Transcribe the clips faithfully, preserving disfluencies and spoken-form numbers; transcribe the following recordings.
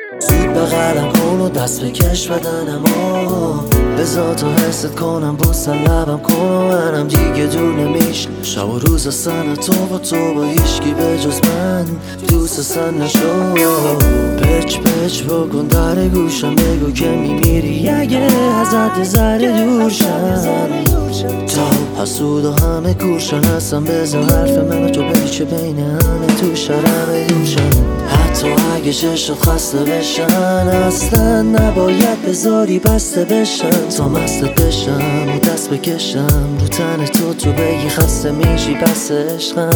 زود بغلم کن و دست بکش بدنمو بذار تا حست کنم بوسن لبم کن و منم دیگه دور نمیشم شب و روز سن تو با تو با هیشکی به جز من دوست سن نشو پچ پچ بکن در گوشم بگو که میمیری اگه ازت ذره دور شم تا حسود و همه کورشن هستم بذار حرف منو تو بگی چه بین همه تو شرم دوشم حتی اگه چشت خسته بشن اصلا نباید بذاری بسته بشن تا مستت بشم و دست بکشم رو تن تو تو بگی خسته میشی بس عشقم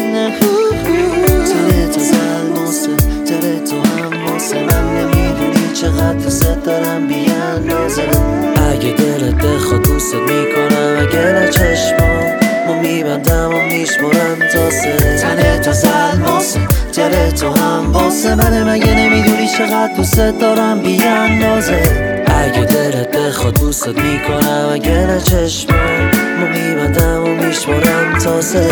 تره تو زلماسه تره تو هم واسه من نمیدونی چقدر دوست دارم بیاندازه اگه دلت بخواد دوست میکنم اگه نه چشمام ما میبندم و میشمارم تا سه تنه تا زلماسه تره تو هم واسه منه مگه نمیدونی چقدر دوست دارم بیاندازه اگه دلت بخواد دوست میکنم اگه نه چشمام ما میبندم و میشمارم تا سه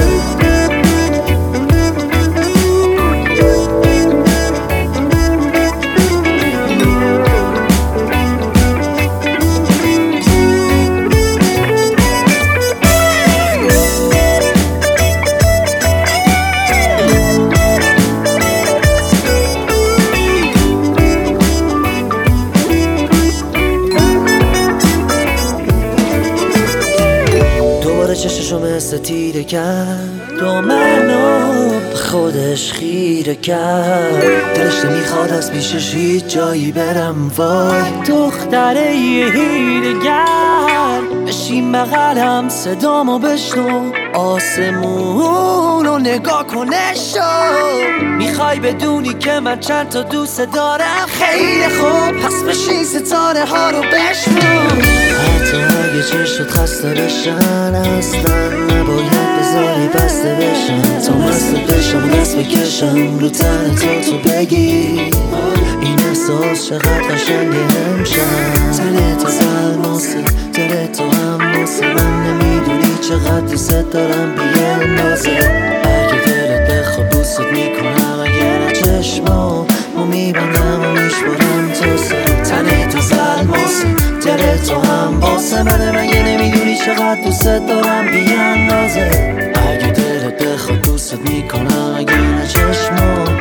چششو مثل تیره کرد دو منو به خودش خیره کرد دلش نمیخواد از پیشش هیچ جایی برم وای دختره یه هیره گر بشین بغلم صدامو بشنو آسمون رو نگاه کنه شو میخوای بدونی که من چند تا دوست دارم خیلی خوب پس بشین ستاره ها رو بشنو حتی اگه چشت خسته بشن اصلا نباید بذاری بسته بشن تا مست بشم و دست بکشم رو تن تو تو بگی این احساس چقدر قشنگه امشب تنه تا زلماسه تره تو هم واسه من نمیدونی چقدر دوست دارم بیاندازه اگه دلت بخواد دوست میکنم اگه نه چشمام ما میبندم و میشمارم تا سه تنه تا زلماسه تره تو هم واسه منه مگه نمیدونی چقدر دوست دارم بیاندازه اگه دلت بخواد دوست میکنم اگه نه چشمام